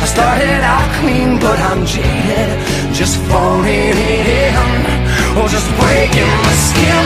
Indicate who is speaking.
Speaker 1: Started out clean, but I'm jaded, just falling in, or just breaking my skin.